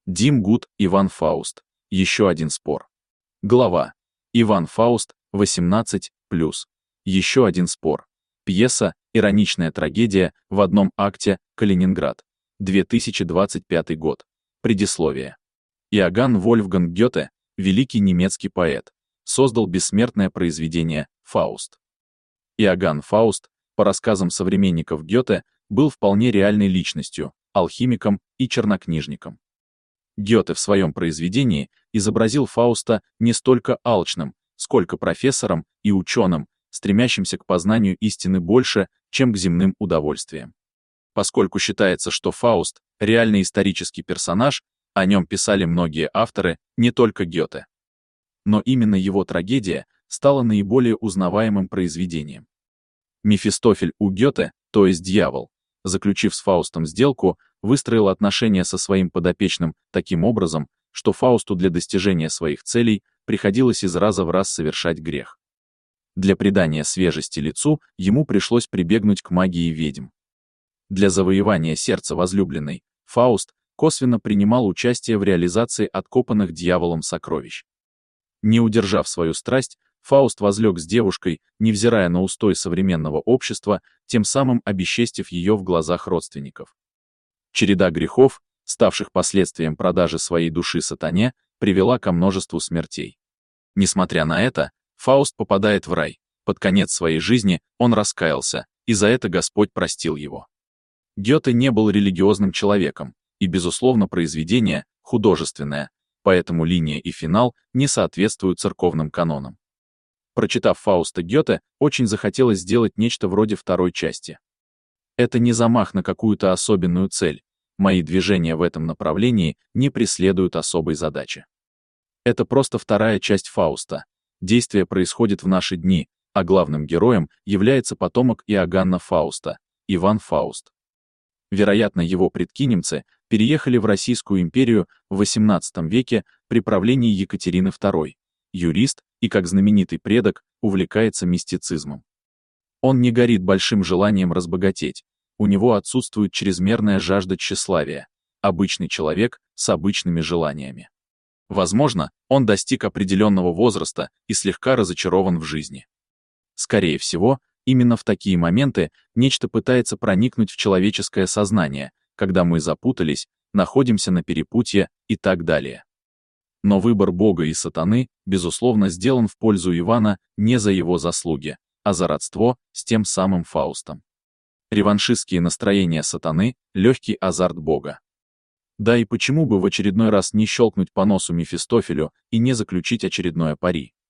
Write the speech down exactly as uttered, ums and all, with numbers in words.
Дим Гуд, Иван Фауст. Еще один спор. Глава. Иван Фауст, восемнадцать плюс. Еще один спор. Пьеса «Ироничная трагедия» в одном акте. Калининград. две тысячи двадцать пятый год. Предисловие. Иоганн Вольфганг Гёте, великий немецкий поэт, создал бессмертное произведение «Фауст». Иоганн Фауст, по рассказам современников Гёте, был вполне реальной личностью, алхимиком и чернокнижником. Гёте в своем произведении изобразил Фауста не столько алчным, сколько профессором и ученым, стремящимся к познанию истины больше, чем к земным удовольствиям. Поскольку считается, что Фауст — реальный исторический персонаж, о нем писали многие авторы, не только Гёте. Но именно его трагедия стала наиболее узнаваемым произведением. Мефистофель у Гёте, то есть дьявол, заключив с Фаустом сделку, выстроил отношения со своим подопечным таким образом, что Фаусту для достижения своих целей приходилось из раза в раз совершать грех. Для придания свежести лицу ему пришлось прибегнуть к магии ведьм. Для завоевания сердца возлюбленной Фауст косвенно принимал участие в реализации откопанных дьяволом сокровищ. Не удержав свою страсть, Фауст возлег с девушкой, невзирая на устой современного общества, тем самым обесчестив ее в глазах родственников. Череда грехов, ставших последствием продажи своей души сатане, привела ко множеству смертей. Несмотря на это, Фауст попадает в рай. Под конец своей жизни он раскаялся, и за это Господь простил его. Гёте не был религиозным человеком, и, безусловно, произведение художественное, поэтому линия и финал не соответствуют церковным канонам. Прочитав Фауста Гёте, очень захотелось сделать нечто вроде второй части. Это не замах на какую-то особенную цель, мои движения в этом направлении не преследуют особой задачи. Это просто вторая часть Фауста. Действие происходит в наши дни, а главным героем является потомок Иоганна Фауста, Иван Фауст. Вероятно, его предки-немцы переехали в Российскую империю в восемнадцатом веке при правлении Екатерины второй, юрист и, как знаменитый предок, увлекается мистицизмом. Он не горит большим желанием разбогатеть, у него отсутствует чрезмерная жажда тщеславия, обычный человек с обычными желаниями. Возможно, он достиг определенного возраста и слегка разочарован в жизни. Скорее всего, именно в такие моменты нечто пытается проникнуть в человеческое сознание, когда мы запутались, находимся на перепутье и так далее. Но выбор Бога и сатаны, безусловно, сделан в пользу Ивана не за его заслуги, а за родство с тем самым Фаустом. Реваншистские настроения сатаны — легкий азарт Бога. Да и почему бы в очередной раз не щелкнуть по носу Мефистофелю и не заключить очередное пари?